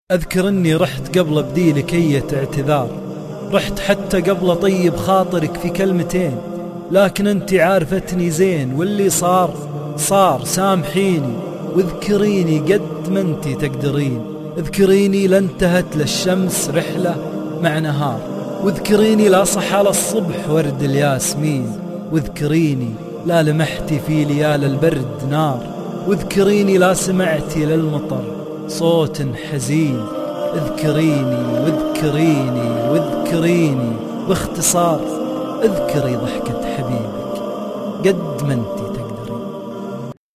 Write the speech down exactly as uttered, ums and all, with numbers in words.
أذكر أني رحت قبل بديلك أية اعتذار، رحت حتى قبل طيب خاطرك في كلمتين، لكن أنت عارفتني زين واللي صار صار. سامحيني واذكريني قد ما أنت تقدرين، اذكريني لانتهت للشمس رحلة مع نهار، واذكريني لا صح على الصبح ورد الياسمين، واذكريني لا لمحتي في ليال البرد نار، واذكريني لا سمعتي للمطر صوت حزين. اذكريني واذكريني واذكريني باختصار، اذكري ضحكة حبيبك قد ما انتي